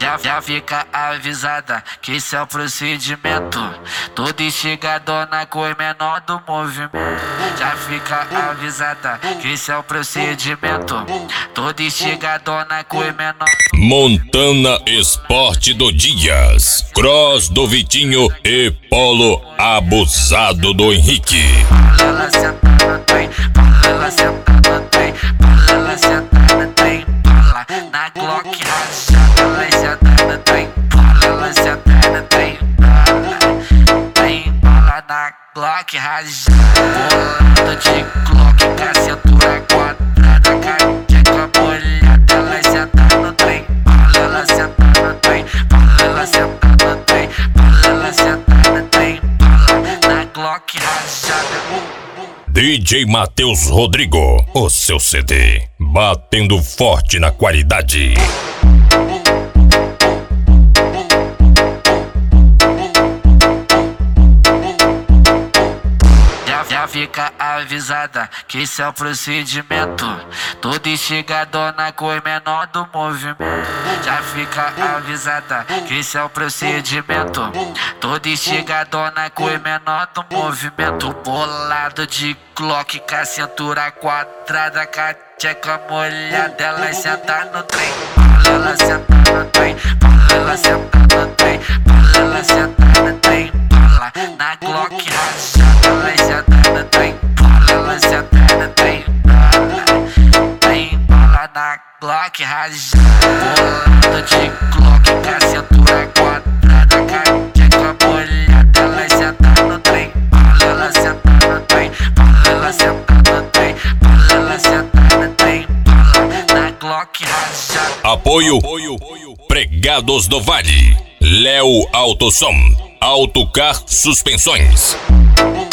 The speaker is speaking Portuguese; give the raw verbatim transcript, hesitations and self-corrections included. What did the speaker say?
Já, já fica avisada que esse é o procedimento. Toda instigadona com o menor do movimento. Já fica avisada que esse é o procedimento. Toda instigadona com o menor. Montana Esporte do Dias, Cross do Vitinho e Polo abusado do Henrique. Ela senta no trem, ela senta no trem, ela senta no trem, na Glock rachada, ela senta no trem, ela senta no trem, tem bala na Glock rachada, bolado de Glock com a cintura quadrada, cadeca molhada, ela senta no trem, ela senta no trem, ela senta no trem, ela senta no trem, na Glock rachada. D J Matheus Rodrigo, o seu C D, batendo forte na qualidade. Já fica avisada que esse é o procedimento. Toda instigadona com o menor do movimento. Já fica avisada que esse é o procedimento. Toda instigadona com o menor do movimento. Bolado de Glock com a cintura quadrada, cadeca molhada, ela senta no trem, ela senta no trem, ela senta no trem, ela senta no trem, na Glock rachada, ela senta no trem, ela senta no trem, tem bala na Glock rachada, bolado de Glock com a cintura quadrada, cadeca molhada, ela senta no trem, ela senta no trem, ela senta no trem, ela senta no trem, na Glock rachada. Apoio Pregados do Vale, Léo Autosom, Autocar Suspensões.